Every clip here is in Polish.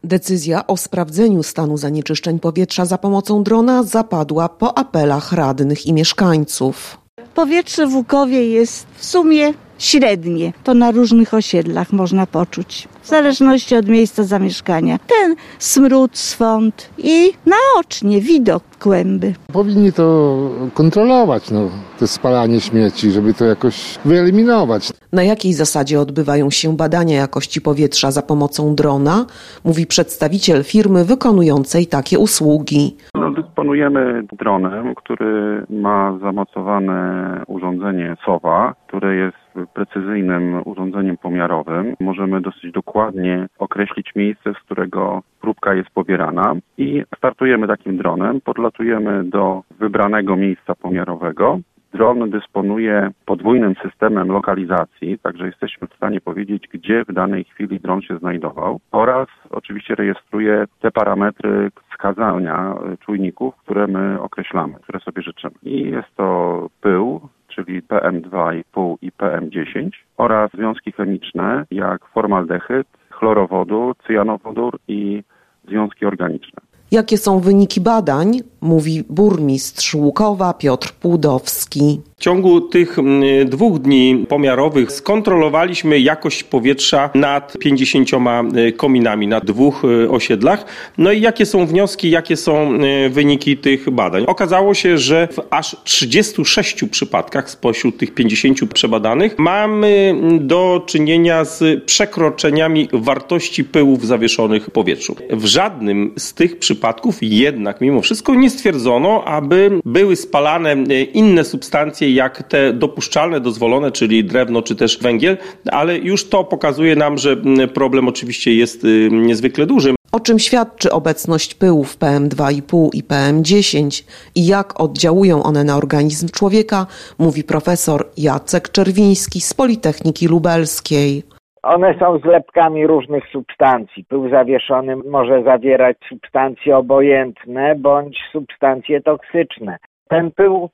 Decyzja o sprawdzeniu stanu zanieczyszczeń powietrza za pomocą drona zapadła po apelach radnych i mieszkańców. Powietrze w Łukowie jest w sumie średnie. To na różnych osiedlach można poczuć. W zależności od miejsca zamieszkania. Ten smród, swąd i naocznie widok kłęby. Powinni to kontrolować, to spalanie śmieci, żeby to jakoś wyeliminować. Na jakiej zasadzie odbywają się badania jakości powietrza za pomocą drona, mówi przedstawiciel firmy wykonującej takie usługi. Dysponujemy dronem, który ma zamocowane urządzenie SOWA, które jest precyzyjnym urządzeniem pomiarowym. Możemy dosyć dokładnie określić miejsce, z którego próbka jest pobierana i startujemy takim dronem, podlatujemy do wybranego miejsca pomiarowego. Dron dysponuje podwójnym systemem lokalizacji, także jesteśmy w stanie powiedzieć, gdzie w danej chwili dron się znajdował oraz oczywiście rejestruje te parametry wskazania czujników, które my określamy, które sobie życzymy. I jest to pył, czyli PM2,5 i PM10 oraz związki chemiczne jak formaldehyd, chlorowodór, cyjanowodór i związki organiczne. Jakie są wyniki badań, mówi burmistrz Łukowa Piotr Płudowski. W ciągu tych 2 dni pomiarowych skontrolowaliśmy jakość powietrza nad 50 kominami na 2 osiedlach. No i jakie są wnioski, jakie są wyniki tych badań? Okazało się, że w aż 36 przypadkach spośród tych 50 przebadanych mamy do czynienia z przekroczeniami wartości pyłów zawieszonych w powietrzu. W żadnym z tych przypadków jednak mimo wszystko nie stwierdzono, aby były spalane inne substancje jak te dopuszczalne, dozwolone, czyli drewno czy też węgiel, ale już to pokazuje nam, że problem oczywiście jest niezwykle duży. O czym świadczy obecność pyłów PM2,5 i PM10 i jak oddziałują one na organizm człowieka, mówi profesor Jacek Czerwiński z Politechniki Lubelskiej. One są zlepkami różnych substancji. Pył zawieszony może zawierać substancje obojętne bądź substancje toksyczne. Ten pył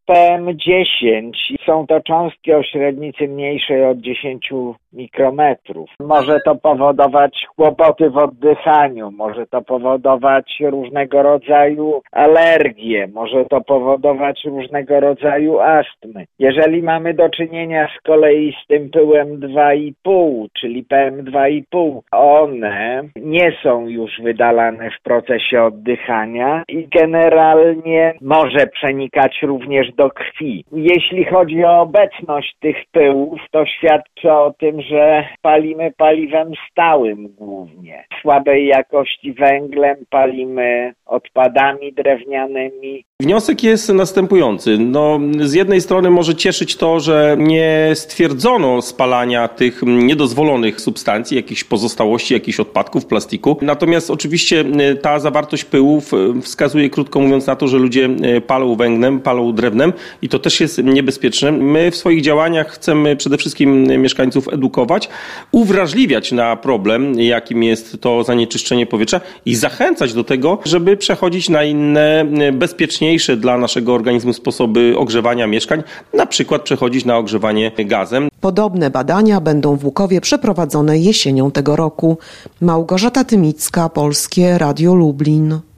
PM10 są to cząstki o średnicy mniejszej od 10 mikrometrów. Może to powodować kłopoty w oddychaniu, może to powodować różnego rodzaju alergie, może to powodować różnego rodzaju astmy. Jeżeli mamy do czynienia z kolei z tym pyłem 2,5, czyli PM2,5, one nie są już wydalane w procesie oddychania i generalnie może przenikać również do krwi. Jeśli chodzi o obecność tych pyłów, to świadczy o tym, że palimy paliwem stałym głównie. Słabej jakości węglem, palimy odpadami drewnianymi. Wniosek jest następujący. Z jednej strony może cieszyć to, że nie stwierdzono spalania tych niedozwolonych substancji, jakichś pozostałości, jakichś odpadków, plastiku. Natomiast oczywiście ta zawartość pyłów wskazuje, krótko mówiąc, na to, że ludzie palą węglem, palą drewnem i to też jest niebezpieczne. My w swoich działaniach chcemy przede wszystkim mieszkańców edukować, uwrażliwiać na problem, jakim jest to zanieczyszczenie powietrza i zachęcać do tego, żeby przechodzić na inne, bezpieczniejsze dla naszego organizmu sposoby ogrzewania mieszkań, na przykład przechodzić na ogrzewanie gazem. Podobne badania będą w Łukowie przeprowadzone jesienią tego roku. Małgorzata Tymicka, Polskie Radio Lublin.